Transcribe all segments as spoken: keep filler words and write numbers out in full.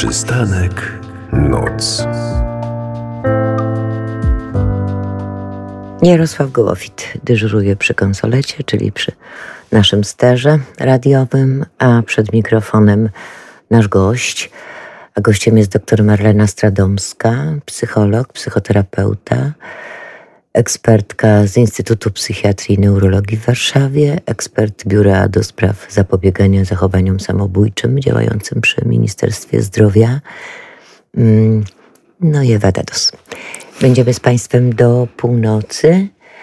Przystanek Noc. Jarosław Gołowit dyżuruje przy konsolecie, czyli przy naszym sterze radiowym, a przed mikrofonem nasz gość. A gościem jest dr Marlena Stradomska, psycholog, psychoterapeuta, ekspertka z Instytutu Psychiatrii i Neurologii w Warszawie, ekspert Biura do Spraw Zapobiegania Zachowaniom Samobójczym działającym przy Ministerstwie Zdrowia. No i Ewa Dados. Będziemy z Państwem do północy,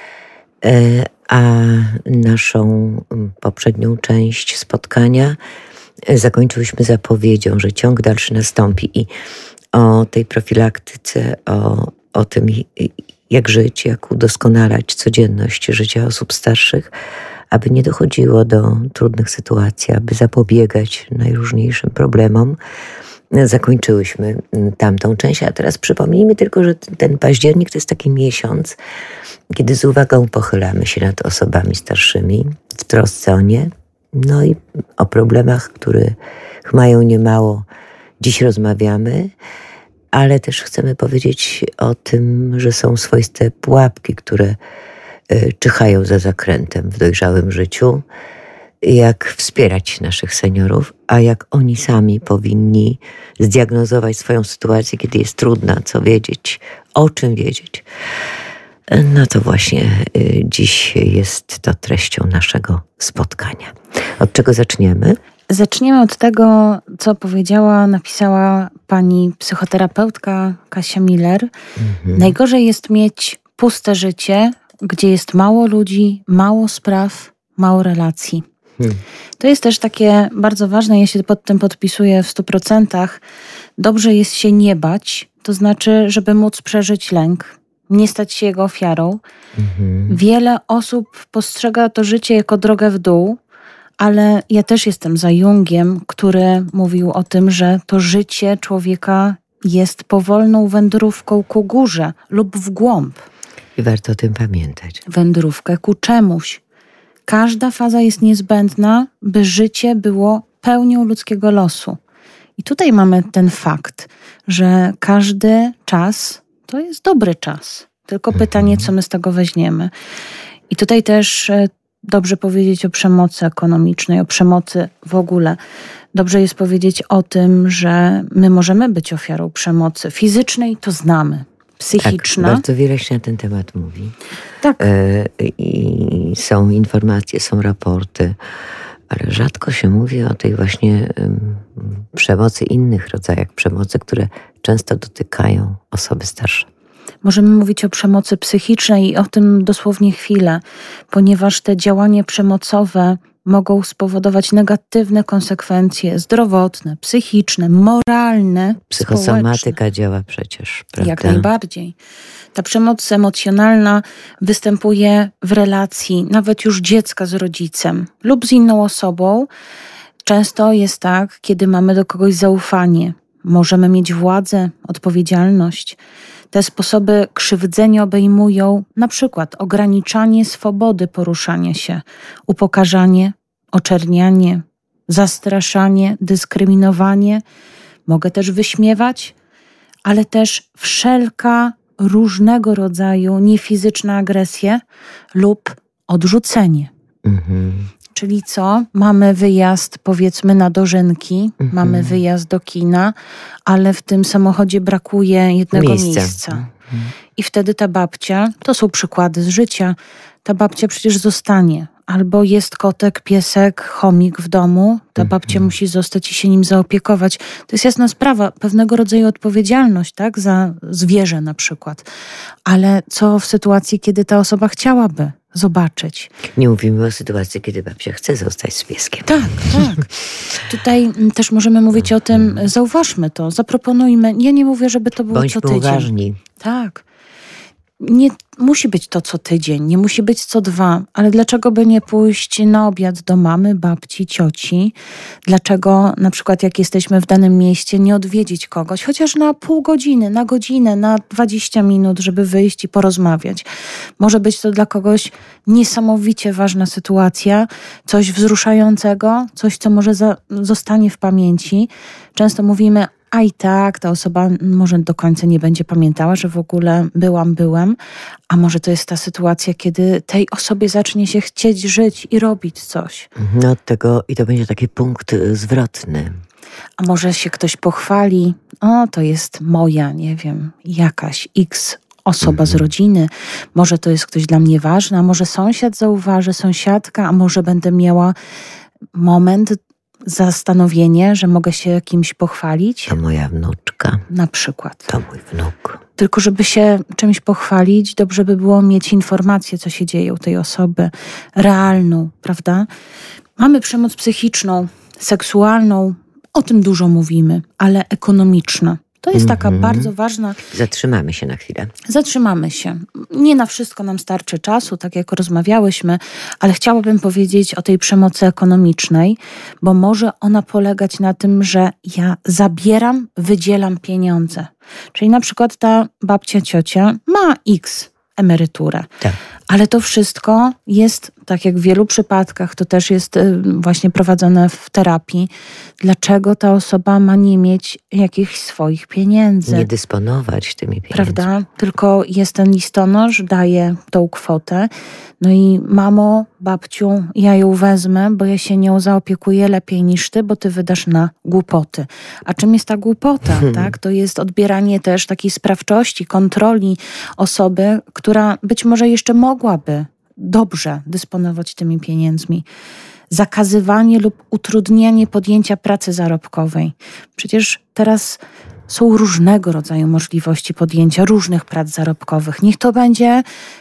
a naszą poprzednią część spotkania zakończyliśmy zapowiedzią, że ciąg dalszy nastąpi i o tej profilaktyce, o, o tym, jak żyć, jak udoskonalać codzienność życia osób starszych, aby nie dochodziło do trudnych sytuacji, aby zapobiegać najróżniejszym problemom. Zakończyłyśmy tamtą część, a teraz przypomnijmy tylko, że ten październik to jest taki miesiąc, kiedy z uwagą pochylamy się nad osobami starszymi, w trosce o nie, no i o problemach, których mają niemało. Dziś rozmawiamy, ale też chcemy powiedzieć o tym, że są swoiste pułapki, które y, czyhają za zakrętem w dojrzałym życiu. Jak wspierać naszych seniorów, a jak oni sami powinni zdiagnozować swoją sytuację, kiedy jest trudna, co wiedzieć, o czym wiedzieć. No to właśnie y, dziś jest to treścią naszego spotkania. Od czego zaczniemy? Zaczniemy od tego, co powiedziała, napisała pani psychoterapeutka Kasia Miller. Mhm. Najgorzej jest mieć puste życie, gdzie jest mało ludzi, mało spraw, mało relacji. Hmm. To jest też takie bardzo ważne, ja się pod tym podpisuję w stu procentach. Dobrze jest się nie bać, to znaczy, żeby móc przeżyć lęk, nie stać się jego ofiarą. Mhm. Wiele osób postrzega to życie jako drogę w dół, ale ja też jestem za Jungiem, który mówił o tym, że to życie człowieka jest powolną wędrówką ku górze lub w głąb. I warto o tym pamiętać. Wędrówkę ku czemuś. Każda faza jest niezbędna, by życie było pełnią ludzkiego losu. I tutaj mamy ten fakt, że każdy czas to jest dobry czas. Tylko mhm. pytanie, co my z tego weźmiemy. I tutaj też dobrze powiedzieć o przemocy ekonomicznej, o przemocy w ogóle. Dobrze jest powiedzieć o tym, że my możemy być ofiarą przemocy fizycznej, to znamy. Psychiczna. Tak, bardzo wiele się na ten temat mówi. Tak. E, I są informacje, są raporty, ale rzadko się mówi o tej właśnie um, przemocy innych rodzajach przemocy, które często dotykają osoby starsze. Możemy mówić o przemocy psychicznej i o tym dosłownie chwilę, ponieważ te działania przemocowe mogą spowodować negatywne konsekwencje zdrowotne, psychiczne, moralne, Psychosomatyka społeczne. działa przecież, prawda? Jak najbardziej. Ta przemoc emocjonalna występuje w relacji nawet już dziecka z rodzicem lub z inną osobą. Często jest tak, kiedy mamy do kogoś zaufanie. Możemy mieć władzę, odpowiedzialność. Te sposoby krzywdzenia obejmują na przykład ograniczanie swobody poruszania się, upokarzanie, oczernianie, zastraszanie, dyskryminowanie. Mogę też wyśmiewać, ale też wszelka różnego rodzaju niefizyczna agresja lub odrzucenie. Mhm. Czyli co? Mamy wyjazd, powiedzmy, na dożynki, mhm. mamy wyjazd do kina, ale w tym samochodzie brakuje jednego miejsca. miejsca. Mhm. I wtedy ta babcia, to są przykłady z życia, ta babcia przecież zostanie. Albo jest kotek, piesek, chomik w domu, ta mhm. babcia musi zostać i się nim zaopiekować. To jest jasna sprawa, pewnego rodzaju odpowiedzialność, tak, za zwierzę na przykład. Ale co w sytuacji, kiedy ta osoba chciałaby zobaczyć? Nie mówimy o sytuacji, kiedy babcia chce zostać z pieskiem. Tak, tak. Tutaj też możemy mówić o tym, zauważmy to, zaproponujmy. Ja nie mówię, żeby to było Bądźmy co tydzień. uważni. Tak. Nie musi być to co tydzień, nie musi być co dwa, ale dlaczego by nie pójść na obiad do mamy, babci, cioci? Dlaczego na przykład jak jesteśmy w danym mieście nie odwiedzić kogoś, chociaż na pół godziny, na godzinę, na dwadzieścia minut, żeby wyjść i porozmawiać. Może być to dla kogoś niesamowicie ważna sytuacja, coś wzruszającego, coś, co może za, zostanie w pamięci. Często mówimy, a i tak ta osoba może do końca nie będzie pamiętała, że w ogóle byłam, byłem, a może to jest ta sytuacja, kiedy tej osobie zacznie się chcieć żyć i robić coś. No od tego i to będzie taki punkt zwrotny. A może się ktoś pochwali, o to jest moja, nie wiem, jakaś X osoba mhm. z rodziny, może to jest ktoś dla mnie ważny, a może sąsiad zauważy, sąsiadka, a może będę miała moment, zastanowienie, że mogę się kimś pochwalić. To moja wnuczka. Na przykład. To mój wnuk. Tylko żeby się czymś pochwalić, dobrze by było mieć informację, co się dzieje u tej osoby. Realną, prawda? Mamy przemoc psychiczną, seksualną, o tym dużo mówimy, ale ekonomiczna. To jest taka mm-hmm. bardzo ważna... Zatrzymamy się na chwilę. Zatrzymamy się. Nie na wszystko nam starczy czasu, tak jak rozmawiałyśmy, ale chciałabym powiedzieć o tej przemocy ekonomicznej, bo może ona polegać na tym, że ja zabieram, wydzielam pieniądze. Czyli na przykład ta babcia, ciocia ma X emeryturę. Tak. Ale to wszystko jest, tak jak w wielu przypadkach, to też jest właśnie prowadzone w terapii. Dlaczego ta osoba ma nie mieć jakichś swoich pieniędzy? Nie dysponować tymi pieniędzmi. Prawda? Tylko jest ten listonosz, daje tą kwotę. No i mamo, babciu, ja ją wezmę, bo ja się nią zaopiekuję lepiej niż ty, bo ty wydasz na głupoty. A czym jest ta głupota? Hmm. Tak? To jest odbieranie też takiej sprawczości, kontroli osoby, która być może jeszcze mogłaby dobrze dysponować tymi pieniędzmi. Zakazywanie lub utrudnianie podjęcia pracy zarobkowej. Przecież teraz są różnego rodzaju możliwości podjęcia różnych prac zarobkowych. Niech to będzie,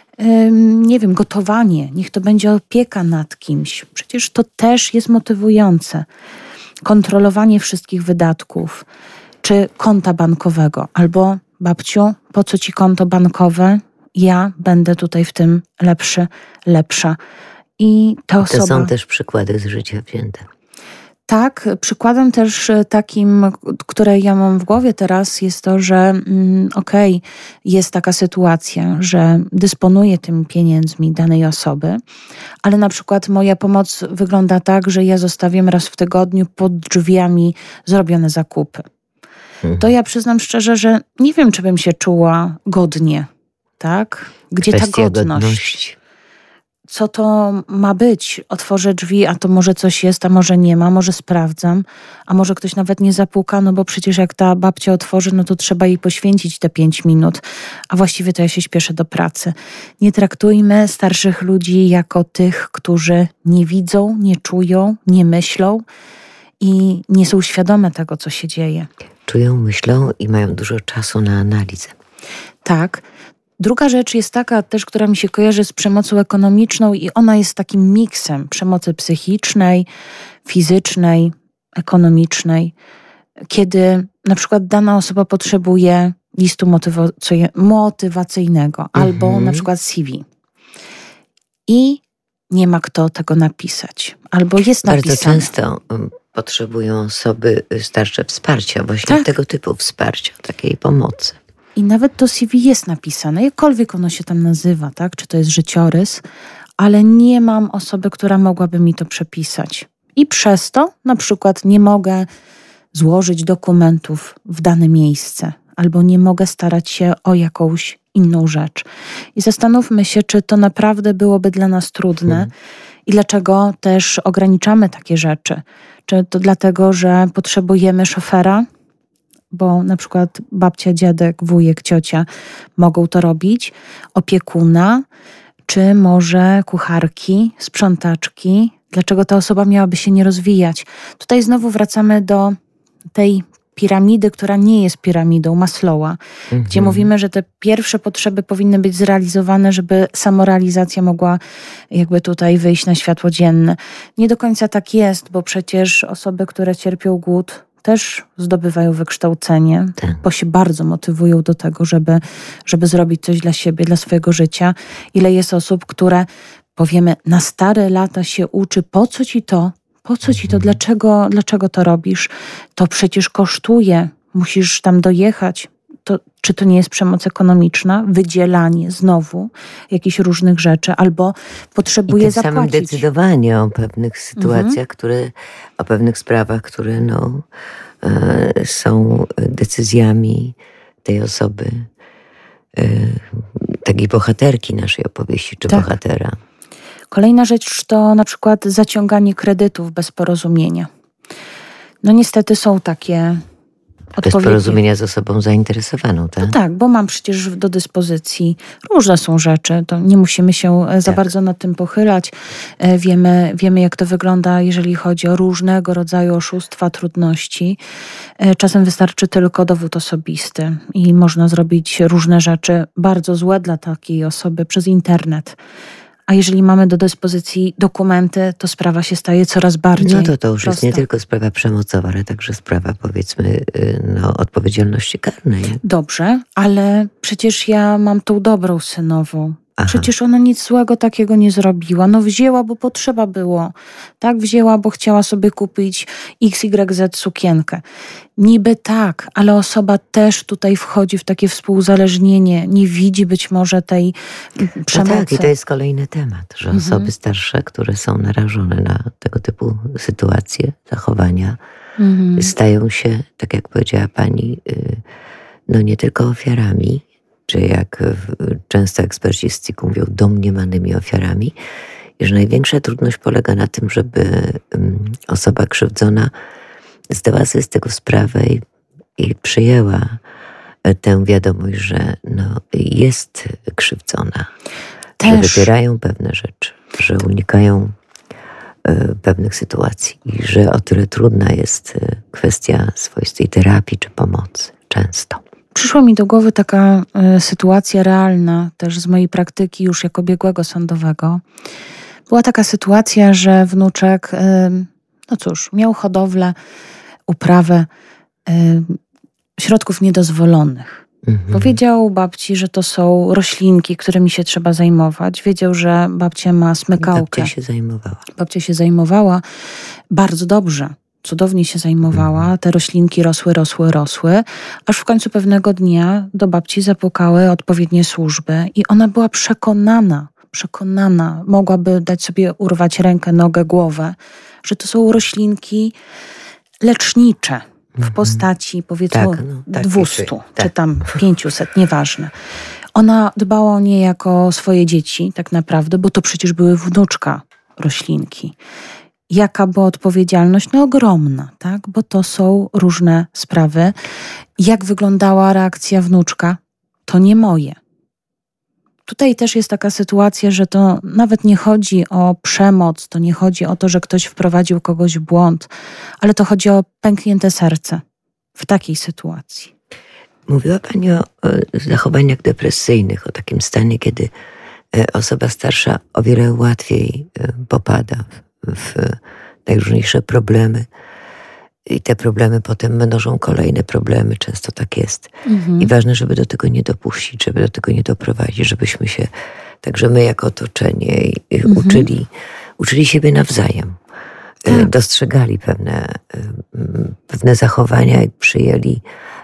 ym, nie wiem, gotowanie, niech to będzie opieka nad kimś. Przecież to też jest motywujące. Kontrolowanie wszystkich wydatków, czy konta bankowego, albo babciu, po co ci konto bankowe? Ja będę tutaj w tym lepszy, lepsza. I ta osoba... To są też przykłady z życia wzięte. Tak, przykładem też takim, które ja mam w głowie teraz, jest to, że mm, okej, okay, jest taka sytuacja, że dysponuję tymi pieniędzmi danej osoby, ale na przykład moja pomoc wygląda tak, że ja zostawiam raz w tygodniu pod drzwiami zrobione zakupy. Mhm. To ja przyznam szczerze, że nie wiem, czy bym się czuła godnie. Tak? Gdzie Kwestia ta godność? godności. Co to ma być? Otworzę drzwi, a to może coś jest, a może nie ma, może sprawdzam, a może ktoś nawet nie zapuka, no bo przecież jak ta babcia otworzy, no to trzeba jej poświęcić te pięć minut, a właściwie to ja się śpieszę do pracy. Nie traktujmy starszych ludzi jako tych, którzy nie widzą, nie czują, nie myślą i nie są świadome tego, co się dzieje. Czują, myślą i mają dużo czasu na analizę. Tak. Druga rzecz jest taka też, która mi się kojarzy z przemocą ekonomiczną i ona jest takim miksem przemocy psychicznej, fizycznej, ekonomicznej, kiedy na przykład dana osoba potrzebuje listu motywacy- motywacyjnego mhm. albo na przykład C V i nie ma kto tego napisać, albo jest napisane. Bardzo często potrzebują osoby starsze wsparcia, właśnie tak. tego typu wsparcia, takiej pomocy. I nawet to C V jest napisane, jakkolwiek ono się tam nazywa, tak? Czy to jest życiorys, ale nie mam osoby, która mogłaby mi to przepisać. I przez to na przykład nie mogę złożyć dokumentów w dane miejsce, albo nie mogę starać się o jakąś inną rzecz. I zastanówmy się, czy to naprawdę byłoby dla nas trudne hmm. i dlaczego też ograniczamy takie rzeczy. Czy to dlatego, że potrzebujemy szofera, bo na przykład babcia, dziadek, wujek, ciocia mogą to robić, opiekuna, czy może kucharki, sprzątaczki. Dlaczego ta osoba miałaby się nie rozwijać? Tutaj znowu wracamy do tej piramidy, która nie jest piramidą Maslowa, mhm. gdzie mówimy, że te pierwsze potrzeby powinny być zrealizowane, żeby samorealizacja mogła jakby tutaj wyjść na światło dzienne. Nie do końca tak jest, bo przecież osoby, które cierpią głód, też zdobywają wykształcenie, tak. bo się bardzo motywują do tego, żeby, żeby zrobić coś dla siebie, dla swojego życia. Ile jest osób, które, powiemy, na stare lata się uczy, po co ci to, po co ci to, dlaczego, dlaczego to robisz? To przecież kosztuje, musisz tam dojechać. to czy to nie jest przemoc ekonomiczna? Wydzielanie znowu jakichś różnych rzeczy, albo potrzebuje I tym samym zapłacić. decydowanie o pewnych sytuacjach, mhm. które, o pewnych sprawach, które no, e, są decyzjami tej osoby, e, takiej bohaterki naszej opowieści, czy tak. bohatera. Kolejna rzecz to na przykład zaciąganie kredytów bez porozumienia. No niestety są takie bez porozumienia z osobą zainteresowaną, tak? No tak, bo mam przecież do dyspozycji różne są rzeczy, to nie musimy się za tak. bardzo nad tym pochylać. Wiemy, wiemy, jak to wygląda, jeżeli chodzi o różnego rodzaju oszustwa, trudności. Czasem wystarczy tylko dowód osobisty i można zrobić różne rzeczy bardzo złe dla takiej osoby przez internet. A jeżeli mamy do dyspozycji dokumenty, to sprawa się staje coraz bardziej No to to już prosta. Jest nie tylko sprawa przemocowa, ale także sprawa, powiedzmy, no, odpowiedzialności karnej. Dobrze, ale przecież ja mam tą dobrą synową. Aha. Przecież ona nic złego takiego nie zrobiła. No wzięła, bo potrzeba było. Tak, wzięła, bo chciała sobie kupić X Y Z sukienkę. Niby tak, ale osoba też tutaj wchodzi w takie współuzależnienie. Nie widzi być może tej przemocy. No tak, i to jest kolejny temat, że mhm. osoby starsze, które są narażone na tego typu sytuacje, zachowania, mhm. stają się, tak jak powiedziała pani, no nie tylko ofiarami, czy jak często eksperci z C I K-u mówią, domniemanymi ofiarami, i że największa trudność polega na tym, żeby osoba krzywdzona zdała sobie z tego sprawę i, i przyjęła tę wiadomość, że no, jest krzywdzona, Też. że wypierają pewne rzeczy, że unikają y, pewnych sytuacji i że o tyle trudna jest y, kwestia swoistej terapii czy pomocy często. Przyszła mi do głowy taka y, sytuacja realna też z mojej praktyki już jako biegłego sądowego. Była taka sytuacja, że wnuczek, y, no cóż, miał hodowlę, uprawę y, środków niedozwolonych. Mhm. Powiedział babci, że to są roślinki, którymi się trzeba zajmować. Wiedział, że babcia ma smykałkę. Babcia się zajmowała. Babcia się zajmowała bardzo dobrze. Cudownie się zajmowała, te roślinki rosły, rosły, rosły, aż w końcu pewnego dnia do babci zapukały odpowiednie służby i ona była przekonana, przekonana, mogłaby dać sobie urwać rękę, nogę, głowę, że to są roślinki lecznicze w postaci powiedzmy tak, no, tak, dwustu, tak. czy tam pięciuset, nieważne. Ona dbała o nie jako swoje dzieci tak naprawdę, bo to przecież były wnuczka roślinki. Jaka była odpowiedzialność? No ogromna, tak? Bo to są różne sprawy. Jak wyglądała reakcja wnuczka? To nie moje. Tutaj też jest taka sytuacja, że to nawet nie chodzi o przemoc, to nie chodzi o to, że ktoś wprowadził kogoś w błąd, ale to chodzi o pęknięte serce w takiej sytuacji. Mówiła pani o, o zachowaniach depresyjnych, o takim stanie, kiedy osoba starsza o wiele łatwiej popada w najróżniejsze problemy i te problemy potem mnożą kolejne problemy, często tak jest. Mhm. I ważne, żeby do tego nie dopuścić, żeby do tego nie doprowadzić, żebyśmy się, także my jako otoczenie mhm. uczyli, uczyli siebie nawzajem. Tak. Dostrzegali pewne, pewne zachowania i przyjęli,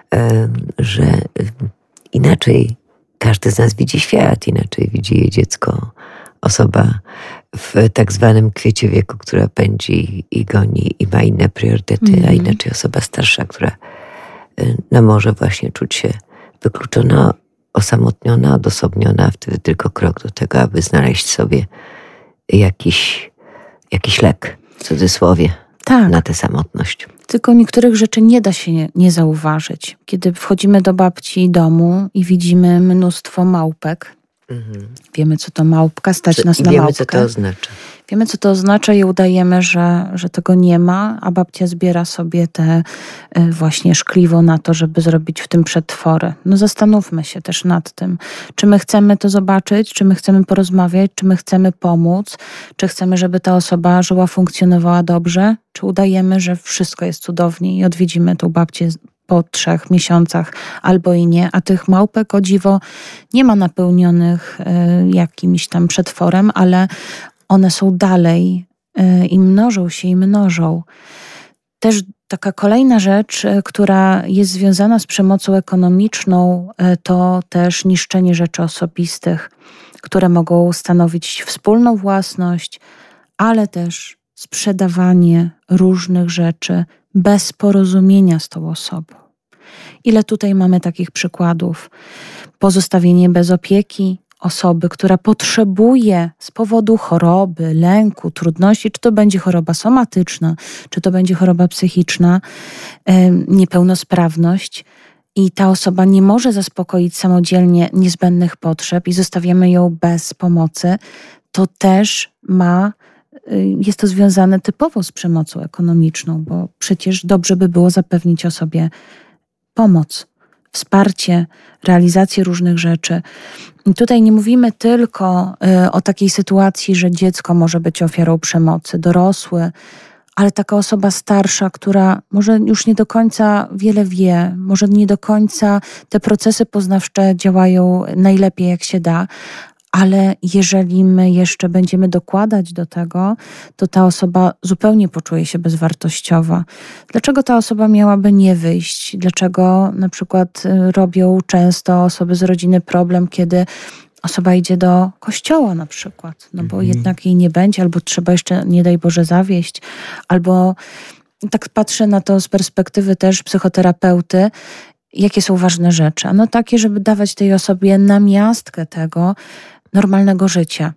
że inaczej każdy z nas widzi świat, inaczej widzi jej dziecko, osoba w tak zwanym kwiecie wieku, która pędzi i goni i ma inne priorytety, mm. a inaczej osoba starsza, która no, może właśnie czuć się wykluczona, osamotniona, odosobniona, a wtedy tylko krok do tego, aby znaleźć sobie jakiś, jakiś lek, w cudzysłowie, tak. na tę samotność. Tylko niektórych rzeczy nie da się nie, nie zauważyć. Kiedy wchodzimy do babci domu i widzimy mnóstwo małpek, mhm. wiemy, co to małpka, stać Czy, nas na wiemy, małpkę. co to oznacza. Wiemy, co to oznacza i udajemy, że, że tego nie ma, a babcia zbiera sobie te właśnie szkliwo na to, żeby zrobić w tym przetwory. No zastanówmy się też nad tym, czy my chcemy to zobaczyć, czy my chcemy porozmawiać, czy my chcemy pomóc, czy chcemy, żeby ta osoba żyła, funkcjonowała dobrze, czy udajemy, że wszystko jest cudownie i odwiedzimy tą babcię po trzech miesiącach albo i nie, a tych małpek o dziwo nie ma napełnionych y, jakimś tam przetworem, ale one są dalej y, i mnożą się i mnożą. Też Taka kolejna rzecz, która jest związana z przemocą ekonomiczną, to też niszczenie rzeczy osobistych, które mogą stanowić wspólną własność, ale też sprzedawanie różnych rzeczy bez porozumienia z tą osobą. Ile tutaj mamy takich przykładów? Pozostawienie bez opieki osoby, która potrzebuje z powodu choroby, lęku, trudności, czy to będzie choroba somatyczna, czy to będzie choroba psychiczna, niepełnosprawność, i ta osoba nie może zaspokoić samodzielnie niezbędnych potrzeb i zostawiamy ją bez pomocy, to też ma, jest to związane typowo z przemocą ekonomiczną, bo przecież dobrze by było zapewnić osobie pomoc, wsparcie, realizację różnych rzeczy. I tutaj nie mówimy tylko y, o takiej sytuacji, że dziecko może być ofiarą przemocy, dorosły, ale taka osoba starsza, która może już nie do końca wiele wie, może nie do końca te procesy poznawcze działają najlepiej jak się da, ale jeżeli my jeszcze będziemy dokładać do tego, to ta osoba zupełnie poczuje się bezwartościowa. Dlaczego ta osoba miałaby nie wyjść? Dlaczego na przykład robią często osoby z rodziny problem, kiedy osoba idzie do kościoła na przykład, no bo mhm. jednak jej nie będzie, albo trzeba jeszcze, nie daj Boże, zawieść, albo tak patrzę na to z perspektywy też psychoterapeuty, jakie są ważne rzeczy. No takie, żeby dawać tej osobie namiastkę tego normalnego życia.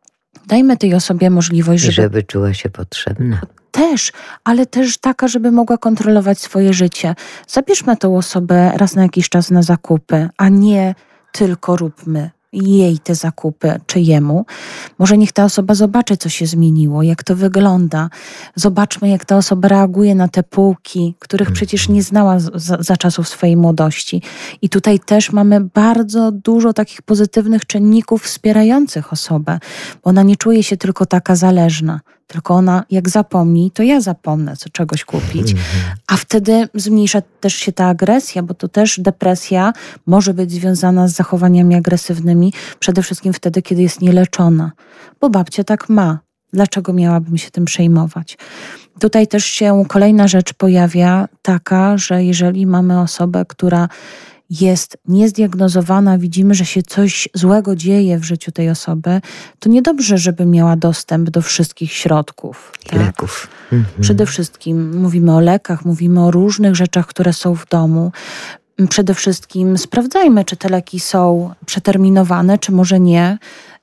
Dajmy tej osobie możliwość, żeby... żeby czuła się potrzebna. Też, ale też taka, żeby mogła kontrolować swoje życie. Zabierzmy tą osobę raz na jakiś czas na zakupy, a nie tylko róbmy jej te zakupy, czy jemu. Może niech ta osoba zobaczy, co się zmieniło, jak to wygląda. Zobaczmy, jak ta osoba reaguje na te półki, których przecież nie znała za, za czasów swojej młodości. I tutaj też mamy bardzo dużo takich pozytywnych czynników wspierających osobę, bo ona nie czuje się tylko taka zależna. Tylko ona, jak zapomni, to ja zapomnę co czegoś kupić. A wtedy zmniejsza też się ta agresja, bo to też depresja może być związana z zachowaniami agresywnymi, przede wszystkim wtedy, kiedy jest nieleczona. Bo babcia tak ma. Dlaczego miałabym się tym przejmować? Tutaj też się kolejna rzecz pojawia, taka, że jeżeli mamy osobę, która jest niezdiagnozowana, widzimy, że się coś złego dzieje w życiu tej osoby, to niedobrze, żeby miała dostęp do wszystkich środków. Tak? Leków. Mhm. Przede wszystkim mówimy o lekach, mówimy o różnych rzeczach, które są w domu. Przede wszystkim sprawdzajmy, czy te leki są przeterminowane, czy może nie.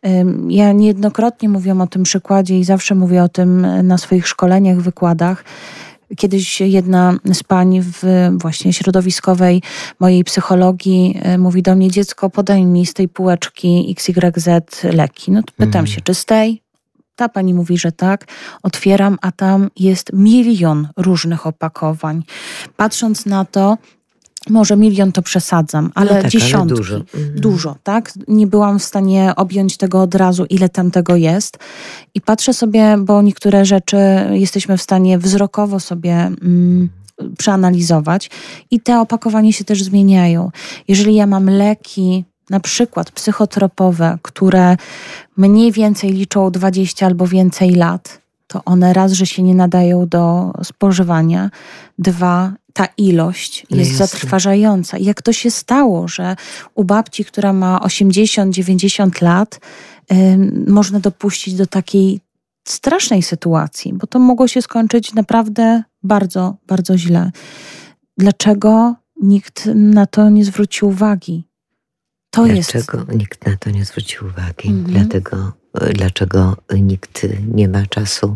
Ja niejednokrotnie mówiłam o tym przykładzie i zawsze mówię o tym na swoich szkoleniach, wykładach. Kiedyś jedna z pań w właśnie środowiskowej mojej psychologii mówi do mnie: dziecko, podaj mi z tej półeczki X Y Z leki. No to pytam mm. się, czy z tej? Ta pani mówi, że tak. Otwieram, a tam jest milion różnych opakowań. Patrząc na to, może milion to przesadzam, ale no tak, dziesiątki. Ale dużo. Mhm. dużo, tak? Nie byłam w stanie objąć tego od razu, ile tam tego jest. I patrzę sobie, bo niektóre rzeczy jesteśmy w stanie wzrokowo sobie mm, przeanalizować i te opakowania się też zmieniają. Jeżeli ja mam leki, na przykład psychotropowe, które mniej więcej liczą dwadzieścia albo więcej lat, to one raz, że się nie nadają do spożywania, dwa, ta ilość jest Jasne. zatrważająca. I jak to się stało, że u babci, która ma osiemdziesiąt dziewięćdziesiąt lat, yy, można dopuścić do takiej strasznej sytuacji, bo to mogło się skończyć naprawdę bardzo, bardzo źle. Dlaczego nikt na to nie zwrócił uwagi? To Dlaczego jest... nikt na to nie zwrócił uwagi? Mhm. Dlatego, dlaczego nikt nie ma czasu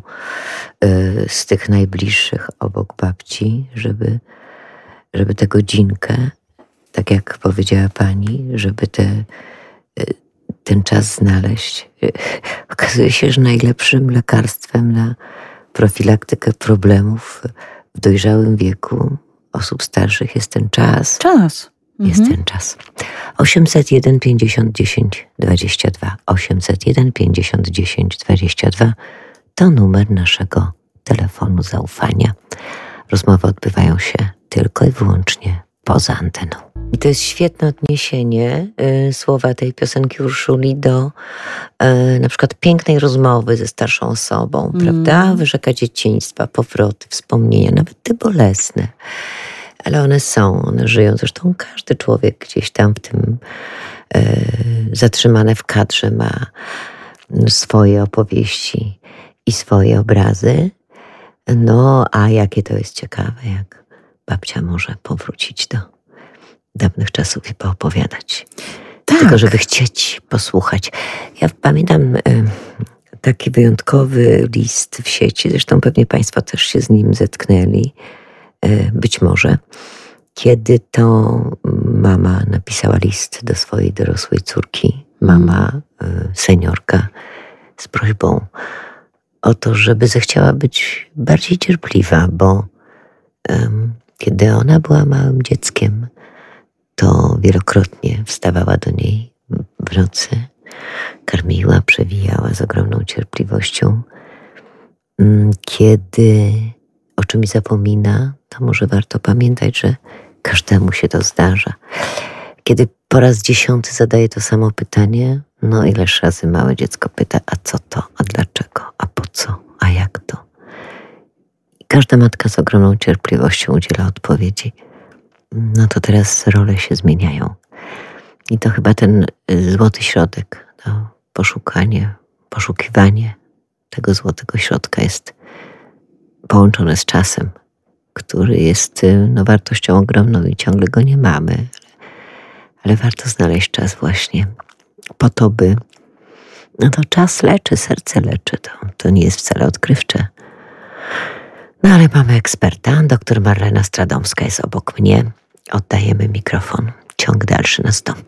y, z tych najbliższych obok babci, żeby, żeby tę godzinkę, tak jak powiedziała pani, żeby te, y, ten czas znaleźć. Y, okazuje się, że najlepszym lekarstwem na profilaktykę problemów w dojrzałym wieku osób starszych jest ten czas. Czas. Jest mhm. ten czas. osiemset jeden pięćdziesiąt dziesięć dwadzieścia dwa. osiemset jeden pięćdziesiąt dziesięć dwadzieścia dwa to numer naszego telefonu zaufania. Rozmowy odbywają się tylko i wyłącznie poza anteną. I to jest świetne odniesienie y, słowa tej piosenki Urszuli do y, na przykład pięknej rozmowy ze starszą osobą, mm. prawda? Wyrzeka dzieciństwa, powroty, wspomnienia, nawet te bolesne. Ale one są, one żyją. Zresztą każdy człowiek gdzieś tam w tym y, zatrzymane w kadrze ma swoje opowieści i swoje obrazy. No, a jakie to jest ciekawe, jak babcia może powrócić do dawnych czasów i poopowiadać. Tak. Tylko żeby chcieć posłuchać. Ja pamiętam y, taki wyjątkowy list w sieci, zresztą pewnie Państwo też się z nim zetknęli, y, być może, kiedy to mama napisała list do swojej dorosłej córki, mama y, seniorka, z prośbą o to, żeby zechciała być bardziej cierpliwa, bo y, kiedy ona była małym dzieckiem, to wielokrotnie wstawała do niej w nocy, karmiła, przewijała z ogromną cierpliwością. Kiedy o czymś zapomina, to może warto pamiętać, że każdemu się to zdarza. Kiedy po raz dziesiąty zadaje to samo pytanie, no ileż razy małe dziecko pyta, a co to, a dlaczego, a po co, a jak to? I każda matka z ogromną cierpliwością udziela odpowiedzi. No to teraz role się zmieniają. I to chyba ten złoty środek, to poszukanie, poszukiwanie tego złotego środka jest połączone z czasem, który jest no, wartością ogromną i ciągle go nie mamy. Ale warto znaleźć czas właśnie po to, by... No to czas leczy, serce leczy. To, to nie jest wcale odkrywcze. No ale mamy eksperta, doktor Marlena Stradomska jest obok mnie. Oddajemy mikrofon. Ciąg dalszy nastąpi.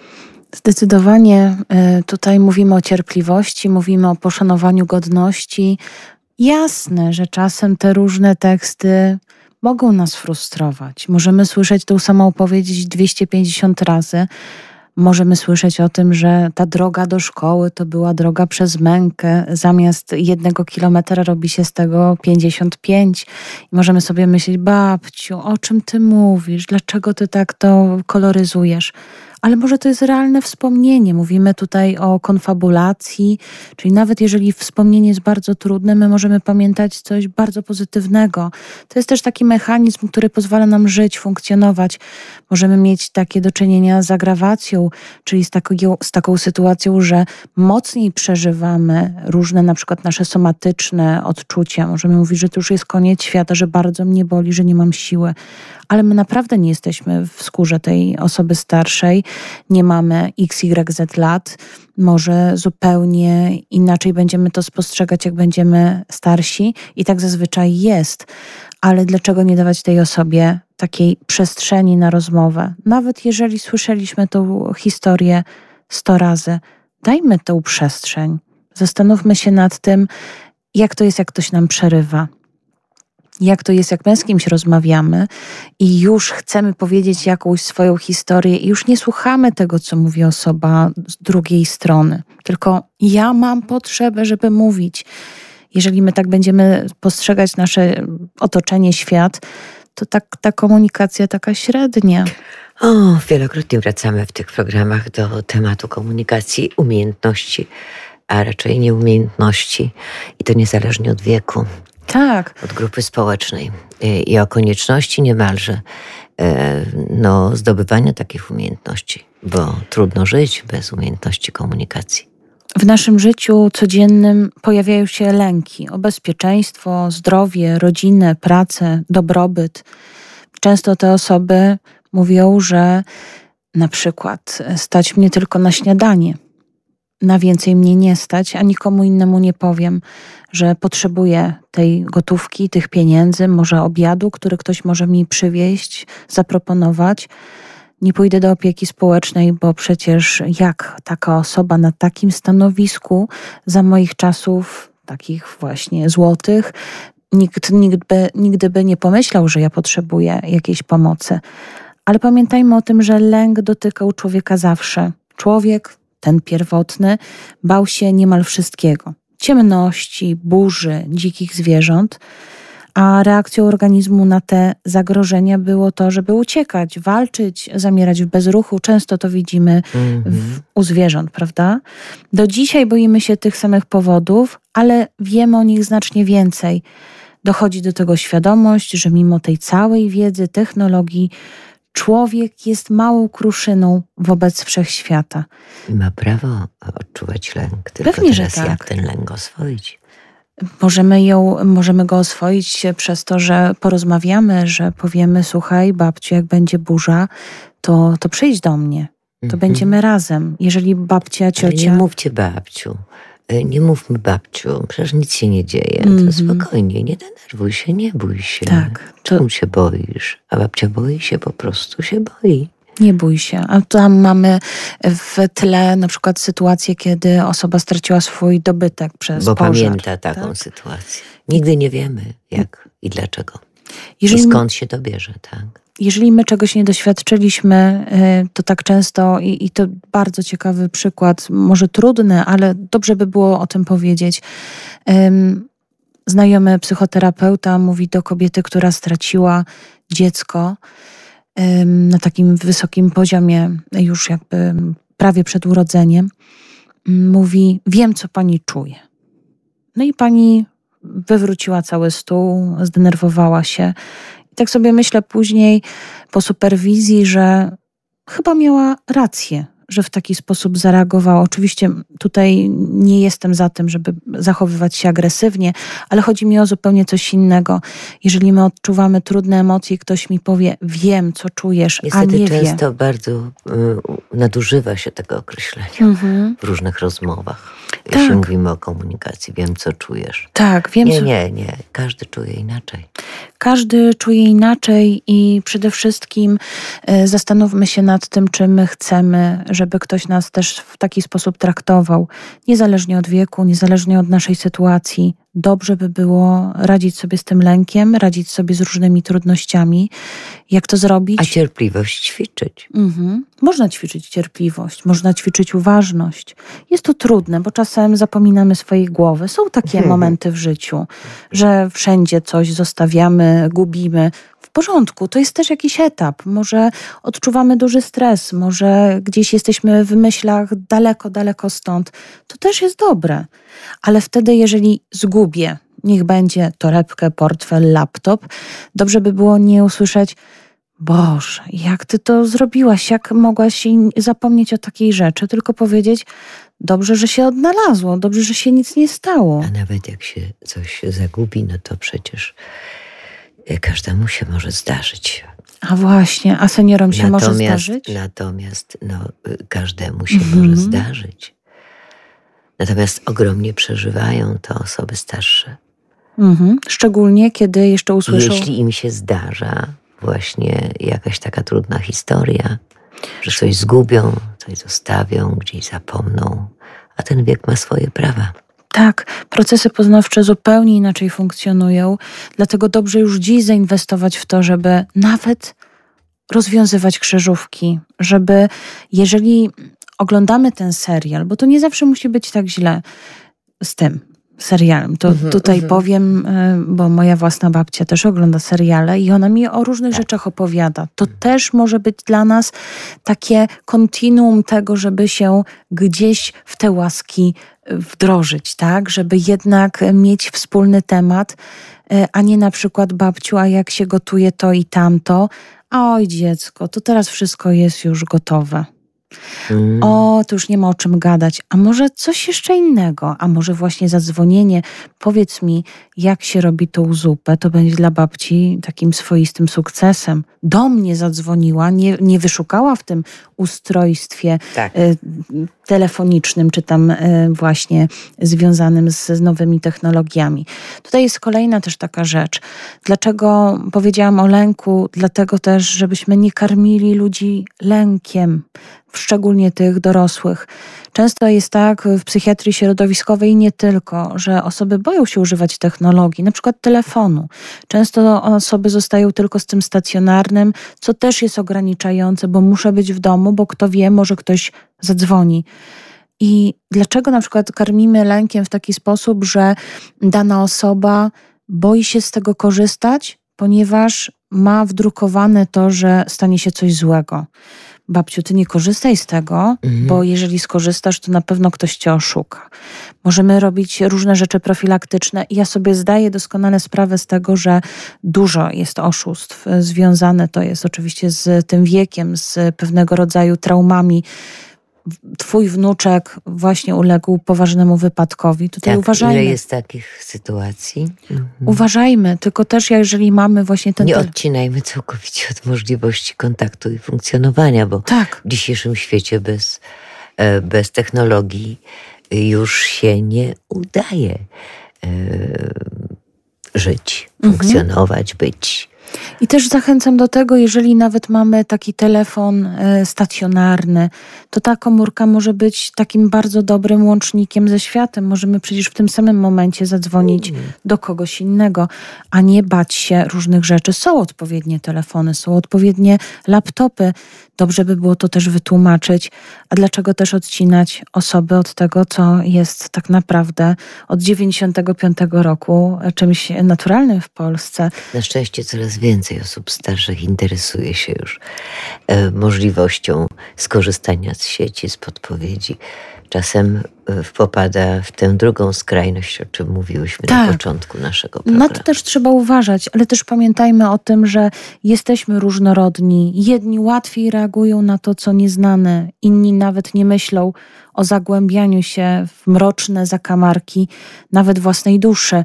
Zdecydowanie tutaj mówimy o cierpliwości, mówimy o poszanowaniu godności. Jasne, że czasem te różne teksty mogą nas frustrować. Możemy słyszeć tę samą opowieść dwieście pięćdziesiąt razy. Możemy słyszeć o tym, że ta droga do szkoły to była droga przez mękę. Zamiast jednego kilometra robi się z tego pięćdziesiąt pięć. I możemy sobie myśleć, babciu, o czym ty mówisz? Dlaczego ty tak to koloryzujesz? Ale może to jest realne wspomnienie. Mówimy tutaj o konfabulacji, czyli nawet jeżeli wspomnienie jest bardzo trudne, my możemy pamiętać coś bardzo pozytywnego. To jest też taki mechanizm, który pozwala nam żyć, funkcjonować. Możemy mieć takie do czynienia z agrawacją, czyli z taką, z taką sytuacją, że mocniej przeżywamy różne na przykład nasze somatyczne odczucia. Możemy mówić, że to już jest koniec świata, że bardzo mnie boli, że nie mam siły. Ale my naprawdę nie jesteśmy w skórze tej osoby starszej, nie mamy iks igrek zet lat, może zupełnie inaczej będziemy to spostrzegać, jak będziemy starsi i tak zazwyczaj jest. Ale dlaczego nie dawać tej osobie takiej przestrzeni na rozmowę? Nawet jeżeli słyszeliśmy tą historię sto razy, dajmy tą przestrzeń. Zastanówmy się nad tym, jak to jest, jak ktoś nam przerywa. Jak to jest, jak my z kimś rozmawiamy i już chcemy powiedzieć jakąś swoją historię i już nie słuchamy tego, co mówi osoba z drugiej strony. Tylko ja mam potrzebę, żeby mówić. Jeżeli my tak będziemy postrzegać nasze otoczenie, świat, to tak, ta komunikacja taka średnia. O, wielokrotnie wracamy w tych programach do tematu komunikacji, umiejętności, a raczej nieumiejętności. I to niezależnie od wieku. Tak. Od grupy społecznej i o konieczności niemalże no, zdobywania takich umiejętności, bo trudno żyć bez umiejętności komunikacji. W naszym życiu codziennym pojawiają się lęki o bezpieczeństwo, zdrowie, rodzinę, pracę, dobrobyt. Często te osoby mówią, że na przykład stać mnie tylko na śniadanie. Na więcej mnie nie stać, a nikomu innemu nie powiem, że potrzebuję tej gotówki, tych pieniędzy, może obiadu, który ktoś może mi przywieźć, zaproponować. Nie pójdę do opieki społecznej, bo przecież jak taka osoba na takim stanowisku za moich czasów, takich właśnie złotych, nikt nigdy by, nigdy by nie pomyślał, że ja potrzebuję jakiejś pomocy. Ale pamiętajmy o tym, że lęk dotykał człowieka zawsze. Człowiek, ten pierwotny, bał się niemal wszystkiego. Ciemności, burzy, dzikich zwierząt, a reakcją organizmu na te zagrożenia było to, żeby uciekać, walczyć, zamierać w bezruchu. Często to widzimy Mhm. w, u zwierząt, prawda? Do dzisiaj boimy się tych samych powodów, ale wiemy o nich znacznie więcej. Dochodzi do tego świadomość, że mimo tej całej wiedzy, technologii, człowiek jest małą kruszyną wobec wszechświata. I ma prawo odczuwać lęk. Tylko Pewnie, że teraz tak. jak ten lęk oswoić? Możemy, ją, możemy go oswoić przez to, że porozmawiamy, że powiemy: słuchaj, babciu, jak będzie burza, to, to przyjdź do mnie. To Mhm. będziemy razem. Jeżeli babcia, Ale ciocia... nie mówcie babciu. E, Nie mówmy babciu, przecież nic się nie dzieje. To Mhm. spokojnie, nie denerwuj się, nie bój się. Tak, to- Czemu się boisz? A babcia boi się, po prostu się boi. Nie bój się. A tam mamy w tle na przykład sytuację, kiedy osoba straciła swój dobytek przez Bo pożar. pamięta taką tak? sytuację. Nigdy nie wiemy jak i dlaczego. Jeżeli I skąd się to bierze, tak? Jeżeli my czegoś nie doświadczyliśmy, y, to tak często, i, i to bardzo ciekawy przykład, może trudny, ale dobrze by było o tym powiedzieć. Ym, Znajomy psychoterapeuta mówi do kobiety, która straciła dziecko ym, na takim wysokim poziomie, już jakby prawie przed urodzeniem. Ym, Mówi: wiem, co pani czuje. No i pani wywróciła cały stół, zdenerwowała się. I tak sobie myślę później po superwizji, że chyba miała rację, że w taki sposób zareagowała. Oczywiście tutaj nie jestem za tym, żeby zachowywać się agresywnie, ale chodzi mi o zupełnie coś innego. Jeżeli my odczuwamy trudne emocje, ktoś mi powie: wiem, co czujesz, Niestety a nie wie. często bardzo y, nadużywa się tego określenia Mhm. w różnych rozmowach. Tak. Jeśli mówimy o komunikacji, wiem co czujesz. Tak, wiem, Nie, co... nie, nie. Każdy czuje inaczej. Każdy czuje inaczej i przede wszystkim e, zastanówmy się nad tym, czy my chcemy, żeby ktoś nas też w taki sposób traktował. Niezależnie od wieku, niezależnie od naszej sytuacji. Dobrze by było radzić sobie z tym lękiem, radzić sobie z różnymi trudnościami. Jak to zrobić? A cierpliwość ćwiczyć. Mhm. Można ćwiczyć cierpliwość, można ćwiczyć uważność. Jest to trudne, bo czasem zapominamy swojej głowy. Są takie Mhm. momenty w życiu, że wszędzie coś zostawiamy, gubimy. W porządku, to jest też jakiś etap. Może odczuwamy duży stres, może gdzieś jesteśmy w myślach daleko, daleko stąd. To też jest dobre. Ale wtedy, jeżeli zgubię, niech będzie torebkę, portfel, laptop, dobrze by było nie usłyszeć: Boże, jak ty to zrobiłaś, jak mogłaś zapomnieć o takiej rzeczy, tylko powiedzieć: dobrze, że się odnalazło, dobrze, że się nic nie stało. A nawet jak się coś zagubi, no to przecież y, każdemu się może zdarzyć. A właśnie, a seniorom się może Natomiast, zdarzyć? natomiast no, y, każdemu się Mhm. może zdarzyć. Natomiast ogromnie przeżywają to osoby starsze. Mhm. Szczególnie, kiedy jeszcze usłyszą... Jeśli im się zdarza właśnie jakaś taka trudna historia, że coś zgubią, coś zostawią, gdzieś zapomną, a ten wiek ma swoje prawa. Tak, procesy poznawcze zupełnie inaczej funkcjonują, dlatego dobrze już dziś zainwestować w to, żeby nawet rozwiązywać krzyżówki, żeby jeżeli oglądamy ten serial, bo to nie zawsze musi być tak źle z tym serialem. To Mhm, tutaj mhm. powiem, y, bo moja własna babcia też ogląda seriale i ona mi o różnych rzeczach opowiada. To też może być dla nas takie kontinuum tego, żeby się gdzieś w te łaski wdrożyć, tak? Żeby jednak mieć wspólny temat, y, a nie na przykład: babciu, a jak się gotuje to i tamto? Oj, dziecko, to teraz wszystko jest już gotowe. Mm. O, to już nie ma o czym gadać. A może coś jeszcze innego? A może właśnie zadzwonienie? Powiedz mi, jak się robi tą zupę? To będzie dla babci takim swoistym sukcesem. Do mnie zadzwoniła, nie, nie wyszukała w tym ustrojstwie Tak. y, telefonicznym, czy tam y, właśnie związanym z, z nowymi technologiami. Tutaj jest kolejna też taka rzecz. Dlaczego powiedziałam o lęku? Dlatego też, żebyśmy nie karmili ludzi lękiem, szczególnie tych dorosłych. Często jest tak w psychiatrii środowiskowej i nie tylko, że osoby boją się używać technologii, na przykład telefonu. Często osoby zostają tylko z tym stacjonarnym, co też jest ograniczające, bo muszę być w domu, bo kto wie, może ktoś zadzwoni. I dlaczego na przykład karmimy lękiem w taki sposób, że dana osoba boi się z tego korzystać, ponieważ ma wdrukowane to, że stanie się coś złego. Babciu, ty nie korzystaj z tego, mhm. bo jeżeli skorzystasz, to na pewno ktoś cię oszuka. Możemy robić różne rzeczy profilaktyczne i ja sobie zdaję doskonale sprawę z tego, że dużo jest oszustw. Związane to jest oczywiście z tym wiekiem, z pewnego rodzaju traumami. Twój wnuczek właśnie uległ poważnemu wypadkowi. Tutaj tak, uważajmy. Ile jest takich sytuacji? Mhm. Uważajmy, tylko też jeżeli mamy właśnie ten... Nie odcinajmy całkowicie od możliwości kontaktu i funkcjonowania, bo tak. w dzisiejszym świecie bez, bez technologii już się nie udaje e, żyć, funkcjonować, mhm. być. I też zachęcam do tego, jeżeli nawet mamy taki telefon e, stacjonarny, to ta komórka może być takim bardzo dobrym łącznikiem ze światem. Możemy przecież w tym samym momencie zadzwonić mm. do kogoś innego, a nie bać się różnych rzeczy. Są odpowiednie telefony, są odpowiednie laptopy. Dobrze by było to też wytłumaczyć. A dlaczego też odcinać osoby od tego, co jest tak naprawdę od dziewięćdziesiątego piątego roku czymś naturalnym w Polsce? Na szczęście coraz więcej osób starszych interesuje się już e, możliwością skorzystania z sieci, z podpowiedzi. Czasem e, popada w tę drugą skrajność, o czym mówiłyśmy tak. na początku naszego programu. Na to też trzeba uważać, ale też pamiętajmy o tym, że jesteśmy różnorodni. Jedni łatwiej reagują na to, co nieznane, inni nawet nie myślą o zagłębianiu się w mroczne zakamarki nawet własnej duszy.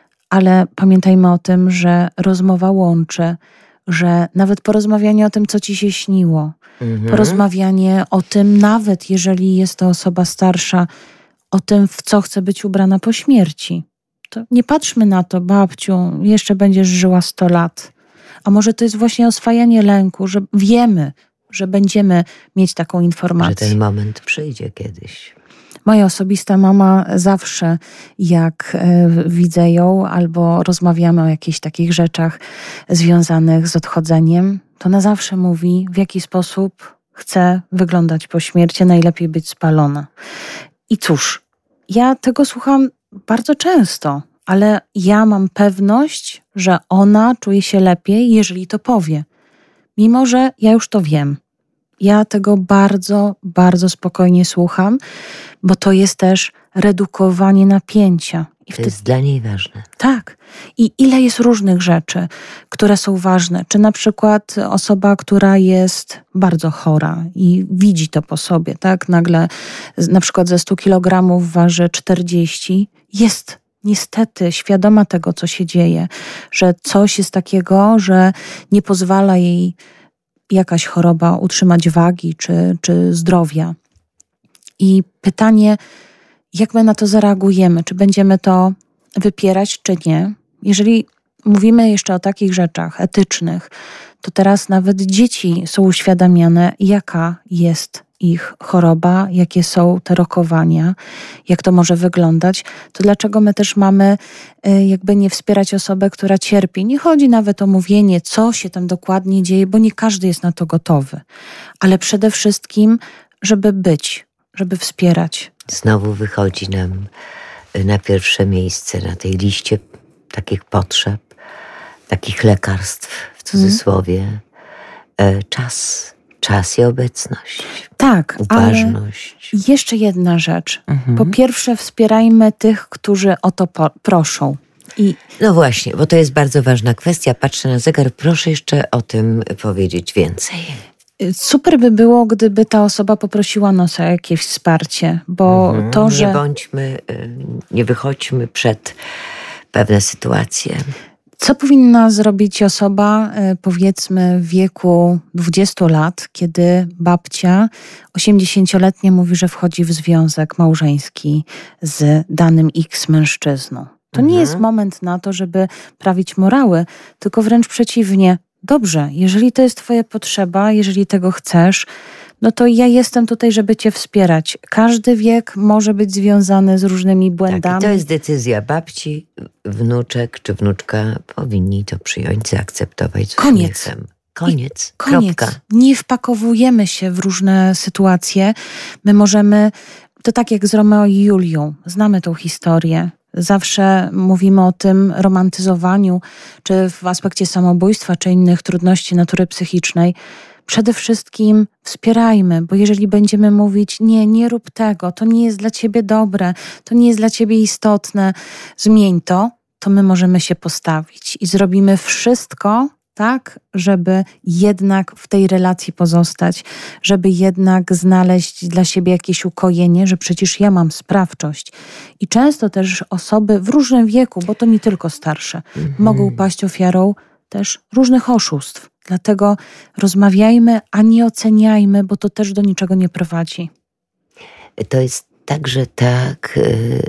Ale pamiętajmy o tym, że rozmowa łączy, że nawet porozmawianie o tym, co ci się śniło, mhm. porozmawianie o tym, nawet jeżeli jest to osoba starsza, o tym, w co chce być ubrana po śmierci. To nie patrzmy na to, babciu, jeszcze będziesz żyła sto lat. A może to jest właśnie oswajanie lęku, że wiemy, że będziemy mieć taką informację. Że ten moment przyjdzie kiedyś. Moja osobista mama zawsze, jak y, widzę ją albo rozmawiamy o jakichś takich rzeczach związanych z odchodzeniem, to ona zawsze mówi, w jaki sposób chce wyglądać po śmierci, najlepiej być spalona. I cóż, ja tego słucham bardzo często, ale ja mam pewność, że ona czuje się lepiej, jeżeli to powie. Mimo że ja już to wiem. Ja tego bardzo, bardzo spokojnie słucham, bo to jest też redukowanie napięcia. I wtedy... To jest dla niej ważne. Tak. I ile jest różnych rzeczy, które są ważne. Czy na przykład osoba, która jest bardzo chora i widzi to po sobie, tak? Nagle na przykład ze stu kilogramów waży czterdzieści, jest niestety świadoma tego, co się dzieje, że coś jest takiego, że nie pozwala jej jakaś choroba utrzymać wagi czy, czy zdrowia. I pytanie, jak my na to zareagujemy? Czy będziemy to wypierać, czy nie? Jeżeli mówimy jeszcze o takich rzeczach etycznych, to teraz nawet dzieci są uświadamiane, jaka jest ich choroba, jakie są te rokowania, jak to może wyglądać, to dlaczego my też mamy jakby nie wspierać osobę, która cierpi? Nie chodzi nawet o mówienie, co się tam dokładnie dzieje, bo nie każdy jest na to gotowy. Ale przede wszystkim, żeby być, żeby wspierać. Znowu wychodzi nam na pierwsze miejsce na tej liście takich potrzeb, takich lekarstw w cudzysłowie, hmm. czas. Czas i obecność. Tak, uważność. Ale jeszcze jedna rzecz. Mhm. Po pierwsze, wspierajmy tych, którzy o to po- proszą. I... No właśnie, bo to jest bardzo ważna kwestia. Patrzę na zegar, proszę jeszcze o tym powiedzieć więcej. Super by było, gdyby ta osoba poprosiła nas o jakieś wsparcie, bo mhm. to, że... Nie bądźmy, nie wychodźmy przed pewne sytuacje. Co powinna zrobić osoba, powiedzmy w wieku dwudziestu lat, kiedy babcia osiemdziesięcioletnia mówi, że wchodzi w związek małżeński z danym X mężczyzną? To mhm. nie jest moment na to, żeby prawić morały, tylko wręcz przeciwnie. Dobrze, jeżeli to jest twoja potrzeba, jeżeli tego chcesz, no to ja jestem tutaj, żeby cię wspierać. Każdy wiek może być związany z różnymi błędami. Tak, i to jest decyzja babci, wnuczek czy wnuczka powinni to przyjąć, zaakceptować z Koniec. uśmiechem. Koniec. Koniec. Kropka. Nie wpakowujemy się w różne sytuacje. My możemy, to tak jak z Romeo i Julią, znamy tą historię. Zawsze mówimy o tym romantyzowaniu, czy w aspekcie samobójstwa, czy innych trudności natury psychicznej. Przede wszystkim wspierajmy, bo jeżeli będziemy mówić, nie, nie rób tego, to nie jest dla ciebie dobre, to nie jest dla ciebie istotne, zmień to, to my możemy się postawić i zrobimy wszystko, tak, żeby jednak w tej relacji pozostać, żeby jednak znaleźć dla siebie jakieś ukojenie, że przecież ja mam sprawczość. I często też osoby w różnym wieku, bo to nie tylko starsze, mhm. mogą paść ofiarą też różnych oszustw. Dlatego rozmawiajmy, a nie oceniajmy, bo to też do niczego nie prowadzi. To jest także tak,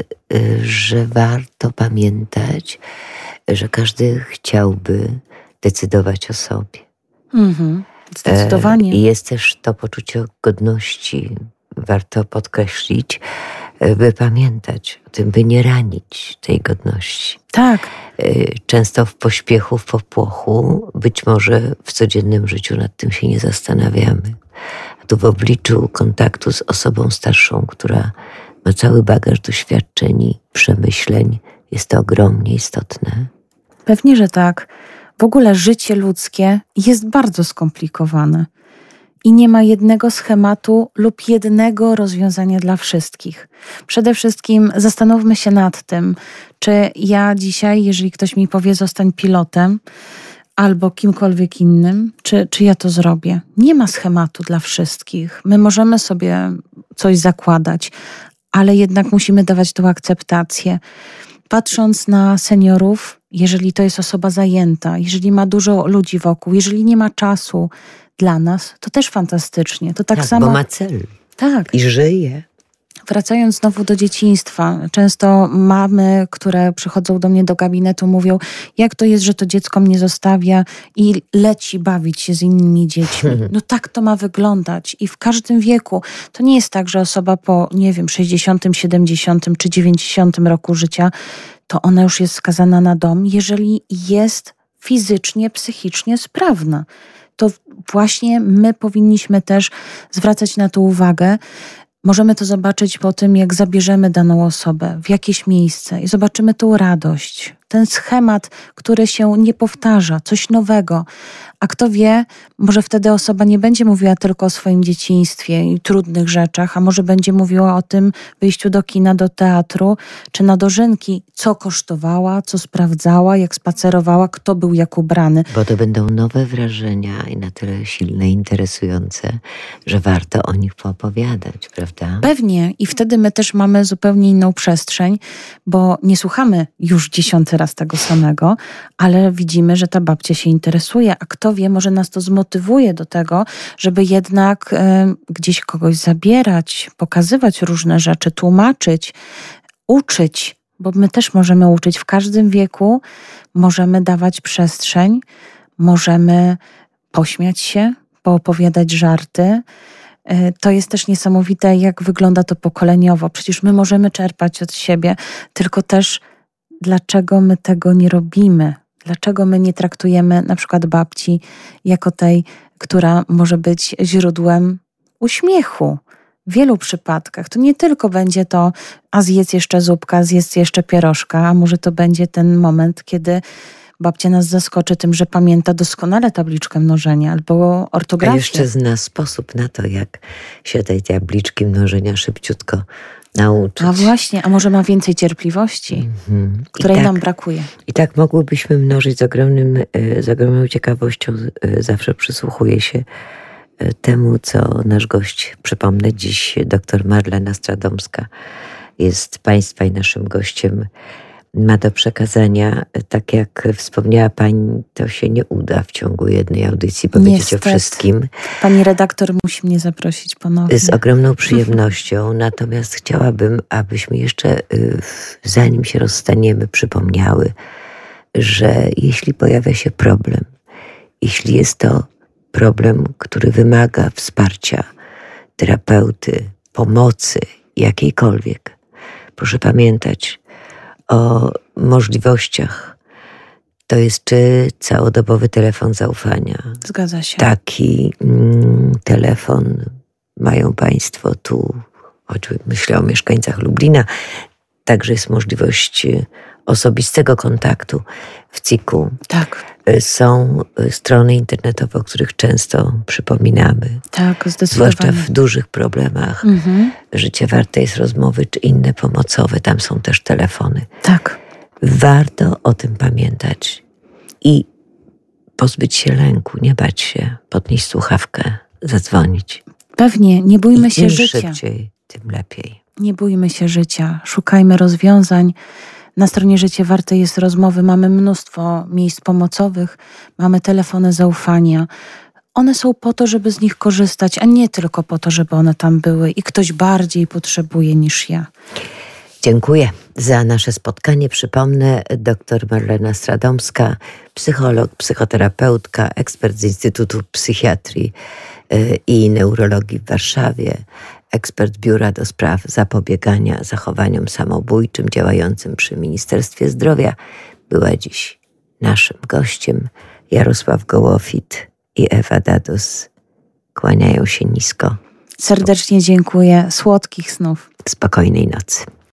że warto pamiętać, że każdy chciałby decydować o sobie. Mhm, zdecydowanie. I jest też to poczucie godności. Warto podkreślić, by pamiętać o tym, by nie ranić tej godności. Tak. Często w pośpiechu, w popłochu, być może w codziennym życiu nad tym się nie zastanawiamy. A tu w obliczu kontaktu z osobą starszą, która ma cały bagaż doświadczeń i przemyśleń, jest to ogromnie istotne. Pewnie, że tak. W ogóle życie ludzkie jest bardzo skomplikowane i nie ma jednego schematu lub jednego rozwiązania dla wszystkich. Przede wszystkim zastanówmy się nad tym, czy ja dzisiaj, jeżeli ktoś mi powie zostań pilotem albo kimkolwiek innym, czy, czy ja to zrobię. Nie ma schematu dla wszystkich. My możemy sobie coś zakładać, ale jednak musimy dawać tą akceptację. Patrząc na seniorów, jeżeli to jest osoba zajęta, jeżeli ma dużo ludzi wokół, jeżeli nie ma czasu dla nas, to też fantastycznie. To tak, tak samo. Bo ma cel. Tak. I żyje. Wracając znowu do dzieciństwa, często mamy, które przychodzą do mnie do gabinetu, mówią, jak to jest, że to dziecko mnie zostawia i leci bawić się z innymi dziećmi. No tak to ma wyglądać i w każdym wieku. To nie jest tak, że osoba po, nie wiem, sześćdziesiątym, siedemdziesiątym czy dziewięćdziesiątym roku życia, to ona już jest skazana na dom, jeżeli jest fizycznie, psychicznie sprawna. To właśnie my powinniśmy też zwracać na to uwagę. Możemy to zobaczyć po tym, jak zabierzemy daną osobę w jakieś miejsce i zobaczymy tą radość, ten schemat, który się nie powtarza, coś nowego. A kto wie, może wtedy osoba nie będzie mówiła tylko o swoim dzieciństwie i trudnych rzeczach, a może będzie mówiła o tym wyjściu do kina, do teatru czy na dożynki, co kosztowała, co sprawdzała, jak spacerowała, kto był jak ubrany. Bo to będą nowe wrażenia i na tyle silne, interesujące, że warto o nich poopowiadać, prawda? Pewnie. I wtedy my też mamy zupełnie inną przestrzeń, bo nie słuchamy już dziesiąty raz tego samego, ale widzimy, że ta babcia się interesuje, a kto wie, może nas to zmotywuje do tego, żeby jednak y, gdzieś kogoś zabierać, pokazywać różne rzeczy, tłumaczyć, uczyć, bo my też możemy uczyć w każdym wieku, możemy dawać przestrzeń, możemy pośmiać się, poopowiadać żarty. Y, to jest też niesamowite, jak wygląda to pokoleniowo. Przecież my możemy czerpać od siebie, tylko też dlaczego my tego nie robimy? Dlaczego my nie traktujemy na przykład babci jako tej, która może być źródłem uśmiechu? W wielu przypadkach to nie tylko będzie to, a zjedz jeszcze zupka, zjedz jeszcze pierożka, a może to będzie ten moment, kiedy babcia nas zaskoczy tym, że pamięta doskonale tabliczkę mnożenia albo ortografię. A jeszcze zna sposób na to, jak się tej tabliczki mnożenia szybciutko nauczyć. A właśnie, a może ma więcej cierpliwości, mm-hmm. której tak, nam brakuje. I tak mogłybyśmy mnożyć z, ogromnym, z ogromną ciekawością. Zawsze przysłuchuję się temu, co nasz gość, przypomnę dziś, dr Marlena Stradomska, jest Państwa i naszym gościem. Ma do przekazania, tak jak wspomniała Pani, to się nie uda w ciągu jednej audycji powiedzieć Niestety. o wszystkim. Pani redaktor musi mnie zaprosić ponownie. Z ogromną przyjemnością, natomiast chciałabym, abyśmy jeszcze, zanim się rozstaniemy, przypomniały, że jeśli pojawia się problem, jeśli jest to problem, który wymaga wsparcia terapeuty, pomocy jakiejkolwiek, proszę pamiętać o możliwościach. To jest czy całodobowy telefon zaufania. Zgadza się. Taki mm, telefon mają Państwo tu, choćby myślę o mieszkańcach Lublina, także jest możliwość osobistego kontaktu w C I K u. Tak. Są strony internetowe, o których często przypominamy. Tak, zdecydowanie. Zwłaszcza w dużych problemach. Mhm. Życie warte jest rozmowy, czy inne pomocowe. Tam są też telefony. Tak. Warto o tym pamiętać i pozbyć się lęku, nie bać się, podnieść słuchawkę, zadzwonić. Pewnie, nie bójmy I się im życia. szybciej, tym lepiej. Nie bójmy się życia, szukajmy rozwiązań. Na stronie Życie Warte jest rozmowy, mamy mnóstwo miejsc pomocowych, mamy telefony zaufania. One są po to, żeby z nich korzystać, a nie tylko po to, żeby one tam były i ktoś bardziej potrzebuje niż ja. Dziękuję za nasze spotkanie. Przypomnę, dr Marlena Stradomska, psycholog, psychoterapeutka, ekspert z Instytutu Psychiatrii i Neurologii w Warszawie, ekspert Biura do Spraw Zapobiegania Zachowaniom Samobójczym działającym przy Ministerstwie Zdrowia, była dziś naszym gościem. Jarosław Gołofit i Ewa Dadus kłaniają się nisko. Serdecznie dziękuję. Słodkich snów. Spokojnej nocy.